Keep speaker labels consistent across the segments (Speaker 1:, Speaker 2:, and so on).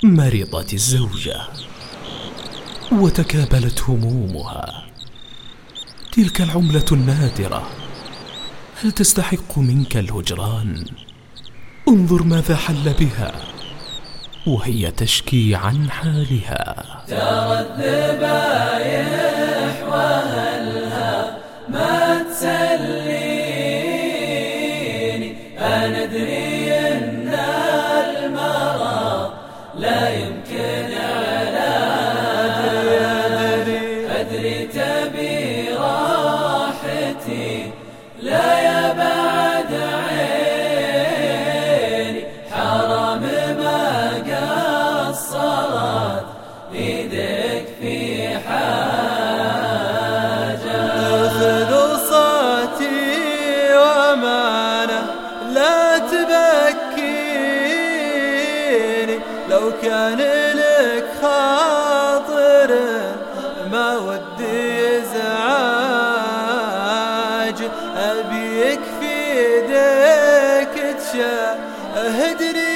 Speaker 1: مرضت الزوجة وتكابلت همومها. تلك العملة النادرة، هل تستحق منك الهجران؟ انظر ماذا حل بها وهي تشكي عن حالها.
Speaker 2: ترى الذبايح وأهلها ما تسليني، أنا أدري أن المرض لا يمكن علاجه، أدري تبي راحتي لا يبعد عيني، حرام ما قصرت ايدك في حاجة.
Speaker 3: خذ صوتي وامانة لا تبكيني، لو كان لك خاطر ما ودي ازعاج، ابيك في يدك تشاهدني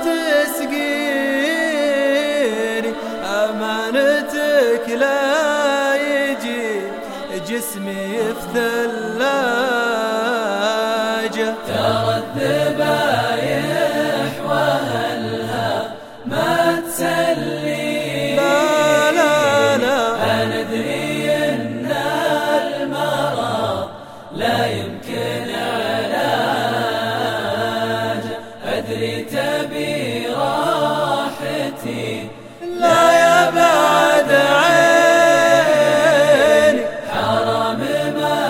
Speaker 3: وتسقيني، امانتك لا يجي جسمي في ثلاجة.
Speaker 2: ترى الذبايح وأهلها ما تسلي،
Speaker 3: لا لا لا،
Speaker 2: أنا أدري أن المرض لا يمكن علاجه، أدري تبي راحتي
Speaker 3: لا يبعد عيني،
Speaker 2: حرام ما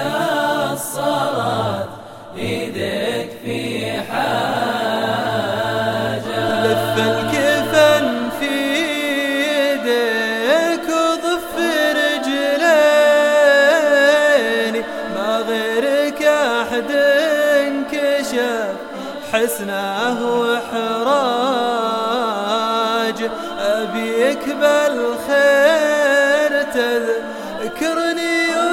Speaker 2: قصرت ايدك في حاجة.
Speaker 3: لف الكفن في يديك وضف رجليني، ما غيرك أحد انكشف حسنه وحراج، أبيك بالخير تذكرني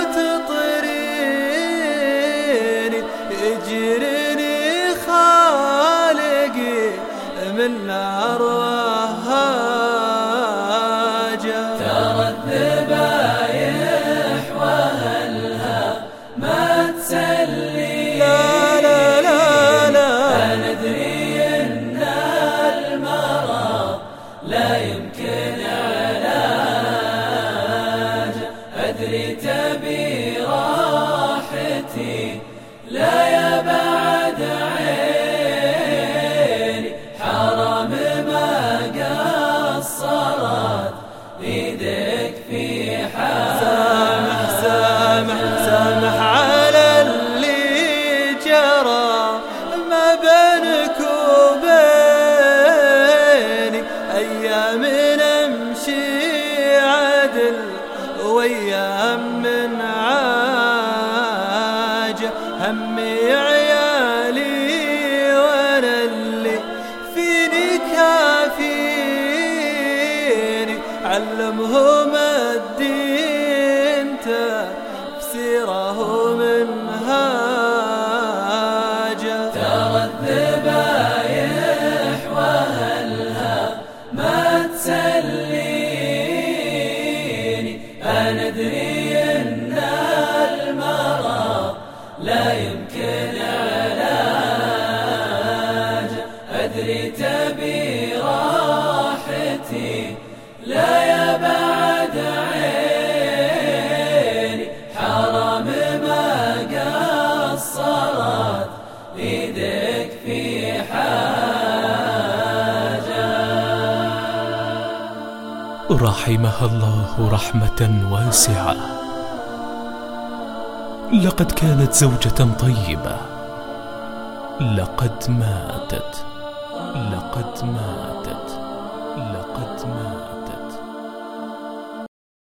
Speaker 3: وتطريني، يجرني خالقي من نار وهاجة.
Speaker 2: ترى الذبايح وأهلها ما تسلي،
Speaker 3: لا لا لا لا،
Speaker 2: أنا أدري أن المرض لا يمكن علاجه، أدري تبي راحتي لا يبعد عيني، حرام ما قصرت ايدك في حاجة.
Speaker 3: سامح سامح سامح على اللي جرى ما بينك وبيني، أيام نمشي عدل وأيام من عاجة، همي عيالي وأنا اللي فيني كافيني، علمهم الدين تفسيره منهاجه.
Speaker 2: ترى الذبايح وأهلها ما تسليني، أنا أدري أن المرض لا يمكن علاجه، أدري تبي راحتي لا يبعد عيني، حرام ما قصرت ايدك في حاجة.
Speaker 1: رحمها الله رحمة واسعة. لقد كانت زوجة طيبة، لقد ماتت، لقد ماتت، لقد ماتت.